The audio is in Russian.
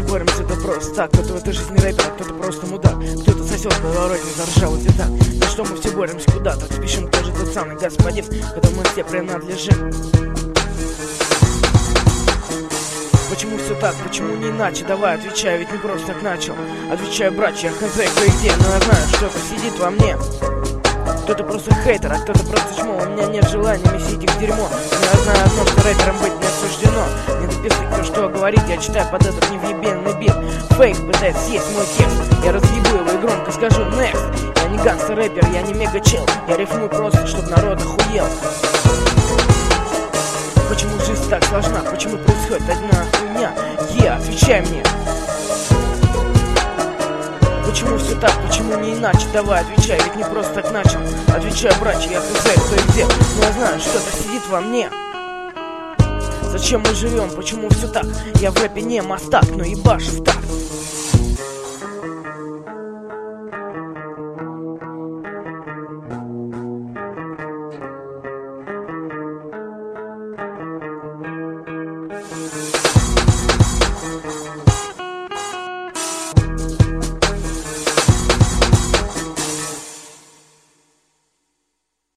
боремся, это просто так. Кто-то в этой жизни рэпер, а кто-то просто мудак. Кто-то сосет подворотни, заржал и так. За что мы все боремся куда-то? Спешим тоже тот самый господин, которому мы все принадлежим. Почему все так, почему не иначе? Давай, отвечай, ведь не просто так начал. Отвечаю, братья, я хз, кто и где. Но я знаю, что-то сидит во мне. Кто-то просто хейтер, а кто-то просто чмо. У меня нет желания месить их дерьмо. Но я знаю одно, что рэпером быть не осуждено. Не дописывай, кто что говорит, я читаю под этот невъебенный бит. Фейк пытается съесть мой текст. Я разъебу его и громко скажу next. Я не гангстер-рэпер, я не мега-чел. Я рифмую просто, чтоб народ охуел. Почему жизнь так сложна? Почему происходит одна хуйня? Отвечай мне. Почему все так? Почему не иначе? Давай, отвечай, ведь не просто так начал. Отвечаю, братья, я хз, кто и где. Но я знаю, что-то сидит во мне. Зачем мы живем? Почему все так? Я в рэпе не мастак, но ебашив так.